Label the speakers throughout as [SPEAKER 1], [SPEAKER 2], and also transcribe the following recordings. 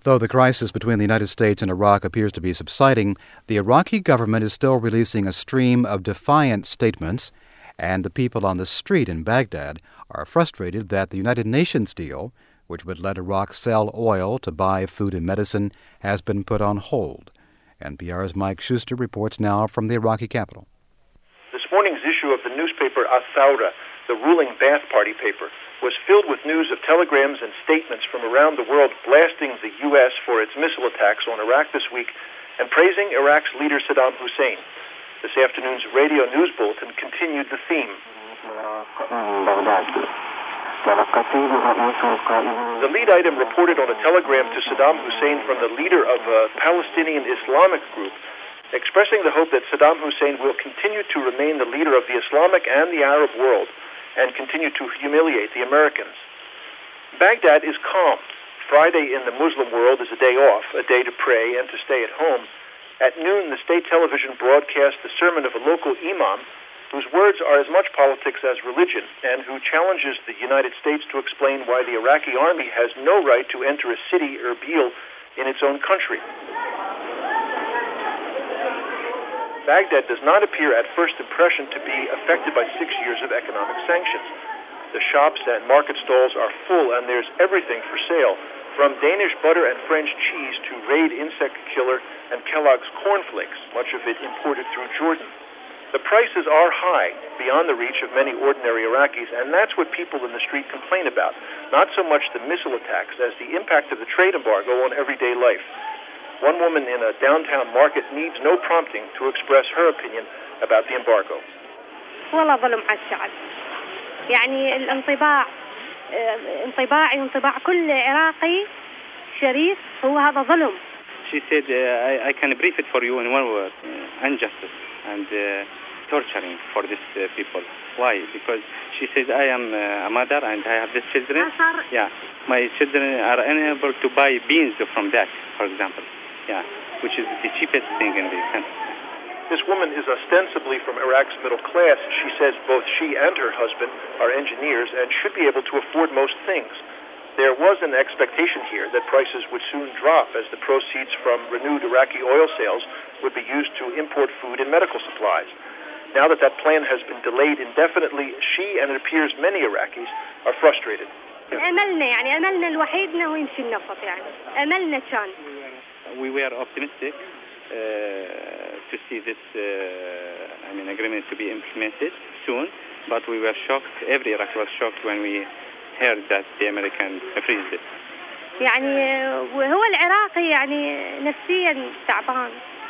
[SPEAKER 1] Though the crisis between the United States and Iraq appears to be subsiding, the Iraqi government is still releasing a stream of defiant statements, and the people on the street in Baghdad are frustrated that the United Nations deal, which would let Iraq sell oil to buy food and medicine, has been put on hold. NPR's Mike Schuster reports now from the Iraqi capital.
[SPEAKER 2] This morning's issue of the newspaper Al-Thawra, the ruling Ba'ath Party paper, was filled with news of telegrams and statements from around the world blasting the U.S. for its missile attacks on Iraq this week and praising Iraq's leader Saddam Hussein. This afternoon's radio news bulletin continued the theme. The lead item reported on a telegram to Saddam Hussein from the leader of a Palestinian Islamic group, expressing the hope that Saddam Hussein will continue to remain the leader of the Islamic and the Arab world and continue to humiliate the Americans. Baghdad is calm. Friday in the Muslim world is a day off, a day to pray and to stay at home. At noon, the state television broadcast the sermon of a local imam whose words are as much politics as religion and who challenges the United States to explain why the Iraqi army has no right to enter a city, Erbil, in its own country. Baghdad does not appear at first impression to be affected by 6 years of economic sanctions. The shops and market stalls are full and there's everything for sale, from Danish butter and French cheese to Raid insect killer and Kellogg's cornflakes, much of it imported through Jordan. The prices are high, beyond the reach of many ordinary Iraqis, and that's what people in the street complain about, not so much the missile attacks as the impact of the trade embargo on everyday life. One woman in a downtown market needs no prompting to express her opinion about the embargo.
[SPEAKER 3] والله ظلم على الشعب. يعني الانطباع انطباع كل عراقي شريف هو هذا ظلم.
[SPEAKER 4] She said, I can brief it for you in one word, injustice and torturing for these people. Why? Because she says, I am a mother and I have these children. Yeah, my children are unable to buy beans from that, for example. Yeah, which is the cheapest thing in the country.
[SPEAKER 2] This woman is ostensibly from Iraq's middle class. She says both she and her husband are engineers and should be able to afford most things. There was an expectation here that prices would soon drop as the proceeds from renewed Iraqi oil sales would be used to import food and medical supplies. Now that that plan has been delayed indefinitely, she and it appears many Iraqis are frustrated.
[SPEAKER 3] أملنا الوحيد إنه يمشي النفط يعني أملنا كان.
[SPEAKER 4] We were optimistic to see this agreement to be implemented soon, but we were shocked. Every Iraqi was shocked when we heard that the Americans freezed it.
[SPEAKER 3] يعني وهو العراقي يعني نفسيا تعبان.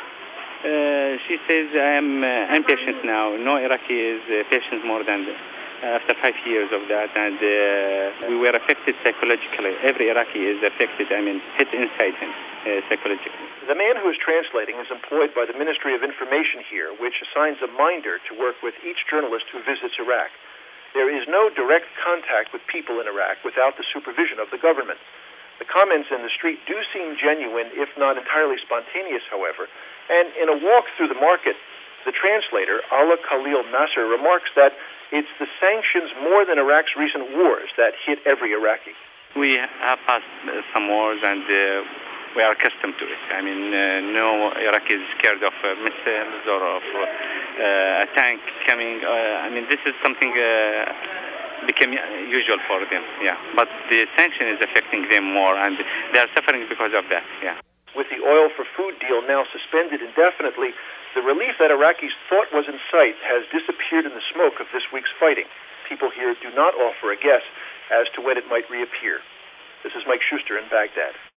[SPEAKER 4] She says, I am impatient now. No Iraqi is patient more than after 5 years of that, and we were affected psychologically. Every Iraqi is affected, hit inside him psychologically.
[SPEAKER 2] The man who is translating is employed by the Ministry of Information here, which assigns a minder to work with each journalist who visits Iraq. There is no direct contact with people in Iraq without the supervision of the government. The comments in the street do seem genuine, if not entirely spontaneous, however, and in a walk through the market, the translator, Allah Khalil Nasser, remarks that it's the sanctions more than Iraq's recent wars that hit every Iraqi.
[SPEAKER 4] We have passed some wars and we are accustomed to it. No Iraqi is scared of missiles or of a tank coming. This is something became usual for them, yeah. But the sanction is affecting them more and they are suffering because of that, yeah.
[SPEAKER 2] With the oil for food deal now suspended indefinitely, the relief that Iraqis thought was in sight has disappeared in the smoke of this week's fighting. People here do not offer a guess as to when it might reappear. This is Mike Schuster in Baghdad.